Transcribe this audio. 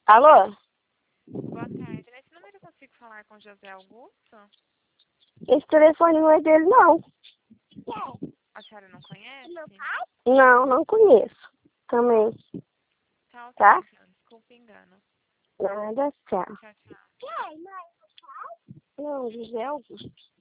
Alô? Boa tarde. Nesse número eu consigo falar com José Augusto? Esse telefone não é dele, não. A senhora não conhece? Não, não conheço. Também. Tá, ok, Tá? então. Desculpa o engano. Nada, tchau. Tchau, tchau. Não, José Augusto.